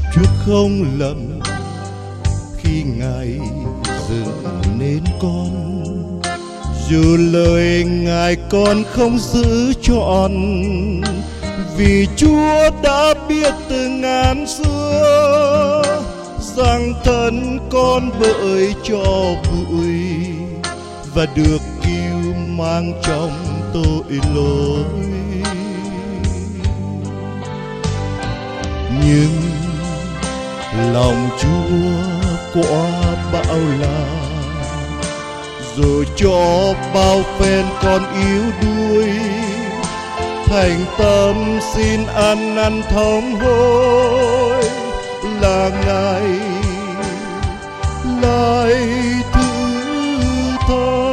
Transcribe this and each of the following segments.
Chúa không lầm khi Ngài dựng nên con, dù lời Ngài con không giữ trọn, vì Chúa đã biết từ ngàn xưa rằng thân con bởi cho bụi và được cứu mang trong tội lỗi. Nhưng lòng Chúa quá bão la, rồi cho bao phen con yếu đuối, thành tâm xin ăn năn thống hối, là Ngài lại thứ tha.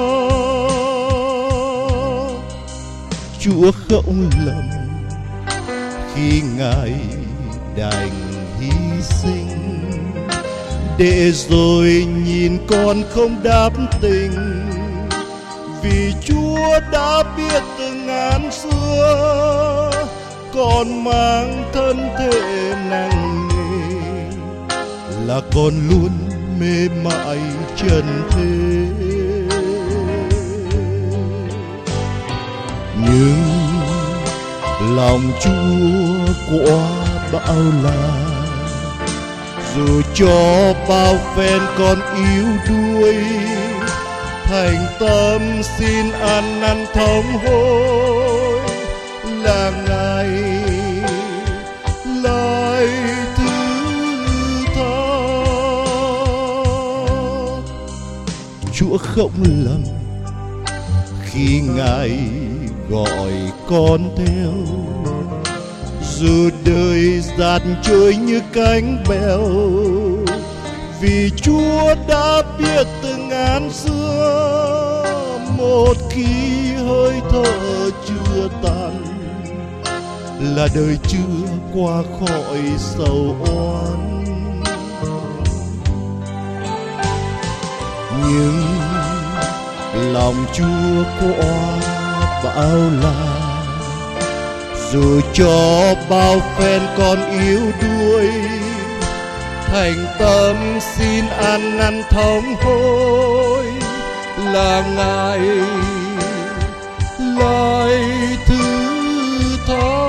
Chúa không lầm khi Ngài đành hy sinh, để rồi nhìn con không đáp tình, vì Chúa đã biết từ ngàn xưa con mang thân thể nặng nề, là con luôn mê mải trần thế. Nhưng lòng Chúa quá bão la, dù cho bao phen con yếu đuối, thành tâm xin ăn năn thống hối, là Ngài lại thứ tha. Chúa không lầm khi Ngài gọi con theo, dù đời dạt trôi như cánh bèo, vì Chúa đã biết từ ngàn xưa một khi hơi thở chưa tàn, là đời chưa qua khỏi sầu oan. Nhưng lòng Chúa quá bão la, dù cho bao phen con yếu đuối, thành tâm xin ăn năn thống hối, là Ngài lại thứ tha.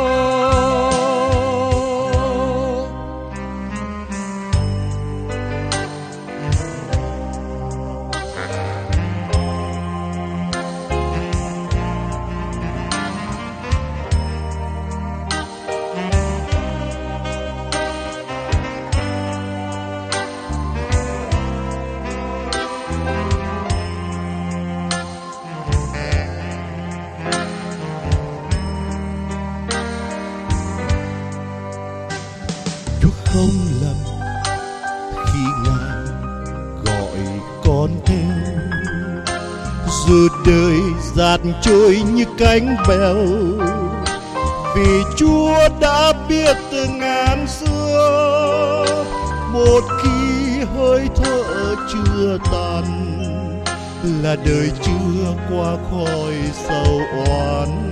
Không lầm khi Ngài gọi con theo, dù đời dạt trôi như cánh bèo, vì Chúa đã biết từ ngàn xưa một khi hơi thở chưa tàn, là đời chưa qua khỏi sầu oán.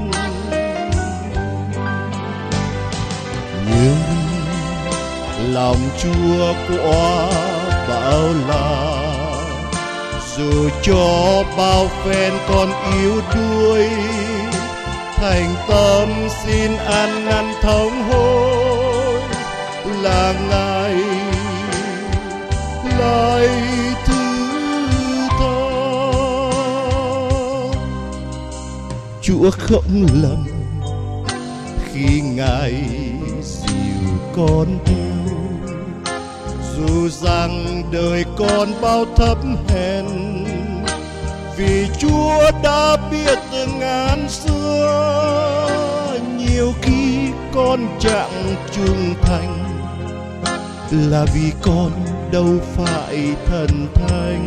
Nhưng lòng Chúa quá bão la, dù cho bao phen con yếu đuối, thành tâm xin ăn năn thống hối, là Ngài lại thứ tha. Chúa không lầm khi Ngài dìu con theo, dù rằng đời con bao thấp hèn, vì Chúa đã biết từ ngàn xưa nhiều khi con chẳng trung thành, là vì con đâu phải thần thánh.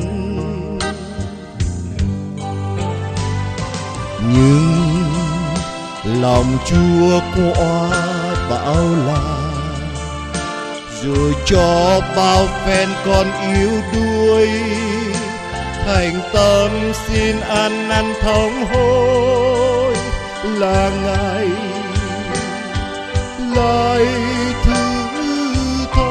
Nhưng lòng Chúa quá bão la, dù cho bao phen con yếu đuối, thành tâm xin ăn năn thống hối, là Ngài lại thứ tha.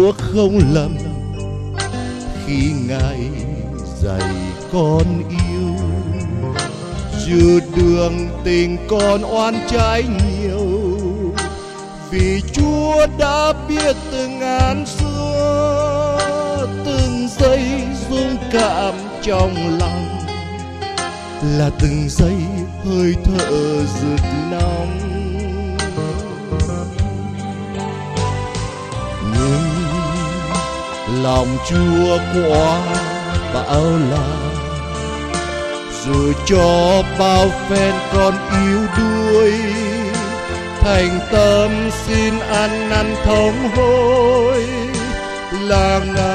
Chúa không lầm khi Ngài dạy con yêu. Dù đường tình con oan trái nhiều, vì Chúa đã biết từng ngàn xưa, từng giây dũng cảm trong lòng là từng giây hơi thở rực nóng. Nhưng lòng Chúa quá bao la, rồi cho bao phen con yếu đuối, thành tâm xin ăn năn thống hối là Ngài